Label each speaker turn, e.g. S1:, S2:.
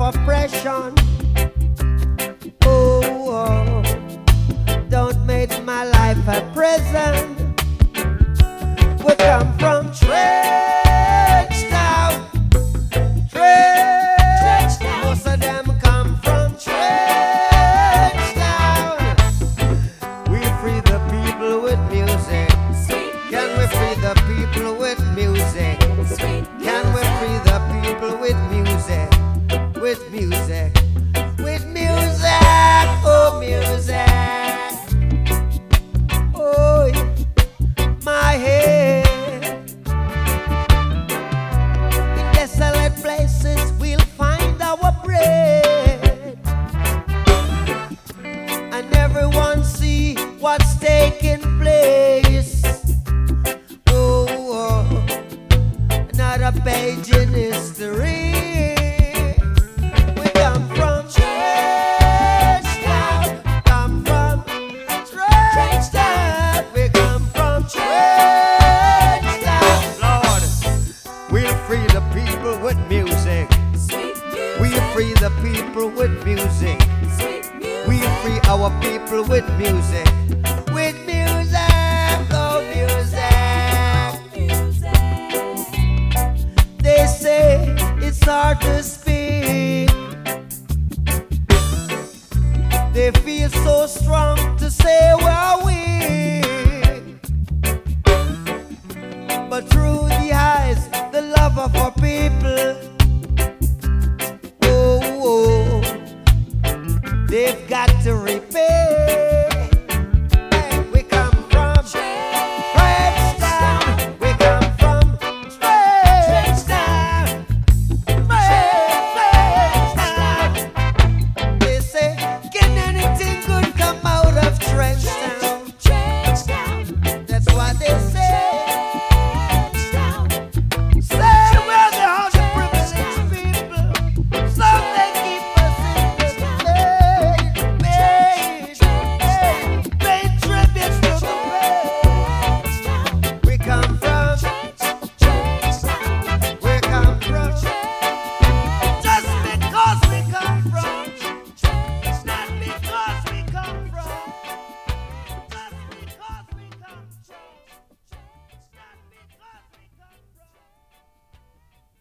S1: oppression. Oh, don't make my life a prison. We come from Trench Town. Trench Town. Most of them come from Trench Town. We free the people with music. Can we free the people with music? Can we free the people with music? With music. With music. Oh, music. Oh, my head. In desolate places we'll find our bread. And everyone see what's taking place. Oh, another page in history. We come from Trench Town. Come from Trench Town. We come from Trench Town. Lord, we'll free the people with music. We'll free the people with music. We'll free our people with music. With music, oh music. They say it's hard to speak. They feel so strong to say we're weak. But through the eyes, the love of our people, oh, they've got to